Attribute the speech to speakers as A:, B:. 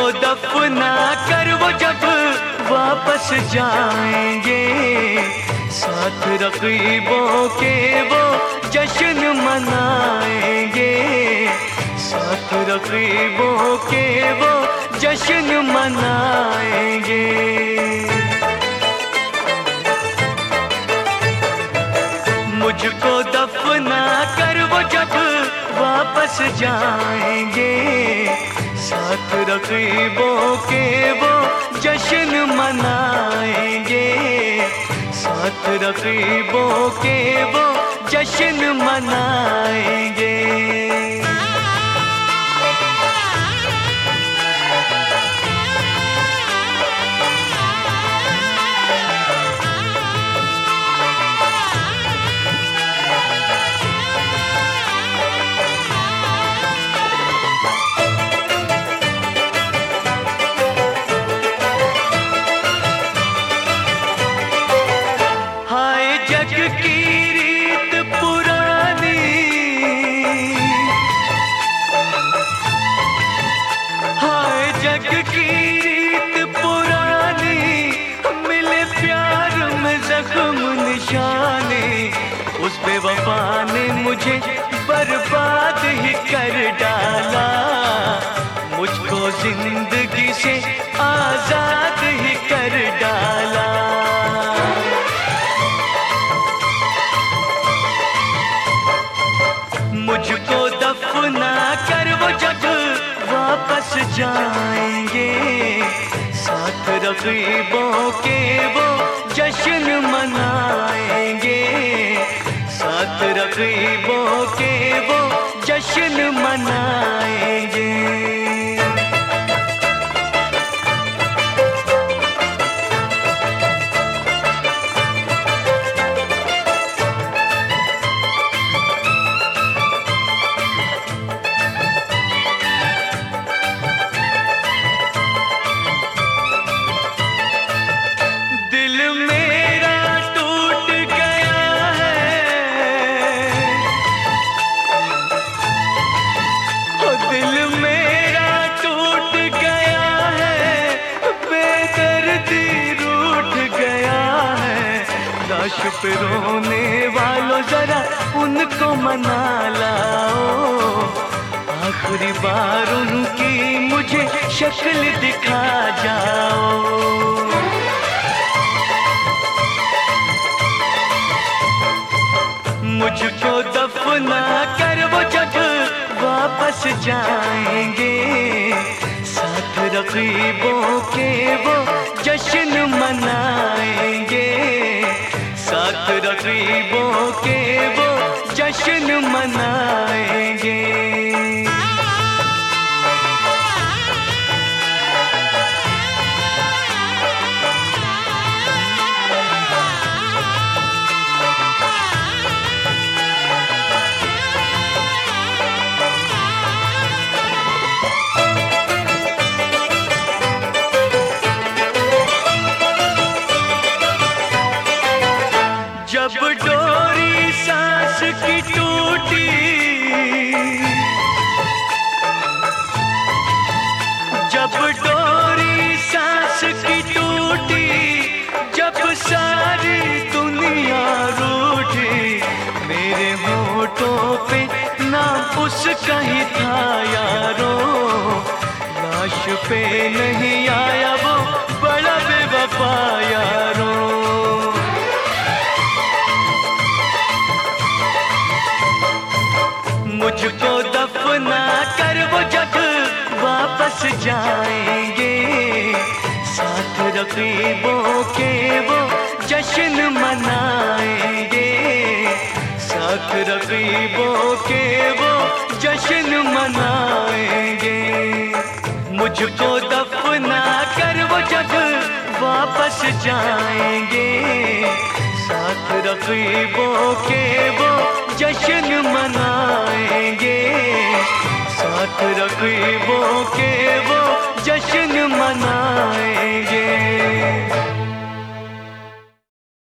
A: दफना कर वो जब वापस जाएंगे, साथ रकीबों के वो जश्न मनाएंगे, साथ रकीबों के वो जश्न मनाएंगे। मुझको दफना कर वो जब वापस जाएंगे, साथ रकीबों के वो जश्न मनाएंगे, साथ रकीबों के वो जश्न मनाएंगे। जग की रीत पुरानी, हाय जग की रीत पुरानी, मिले प्यार में जख्म निशाने, उस बेवफा ने मुझे बर्बाद ही कर डाला, मुझको जिंदगी से आजाद ही कर डाला। मुझको दफना कर वो जब वापस जाएंगे, साथ रकीबों के वो जश्न मनाएंगे, साथ रकीबों के वो जश्न मनाएंगे। लाश पे रोने वालों जरा उनको मना लाओ, आखिरी बार उनकी मुझे शक्ल दिखा जाओ। मुझको दफना कर वो जब वापस जाएंगे, साथ रकीबों के वो जश्न मनाएंगे, साथ रकीबों के वो जश्न मनाएंगे। जब डोरी सांस की टूटी, जब डोरी सांस की टूटी, जब सारी दुनिया रूठी, मेरे होठों पे नाम उसका ही था यारो, लाश पे नहीं आया वो बड़ा बेवफा यारो। मुझको दफना कर वो जब वापस जाएंगे, साथ रकीबों के वो जश्न मनाएंगे, साथ रकीबों के वो जश्न मनाएंगे। मुझको दफना कर वो जब वापस जाएंगे, साथ रकीबों के वो जश्न मनाएंगे, साथ रकीबों के वो जश्न मनाएंगे।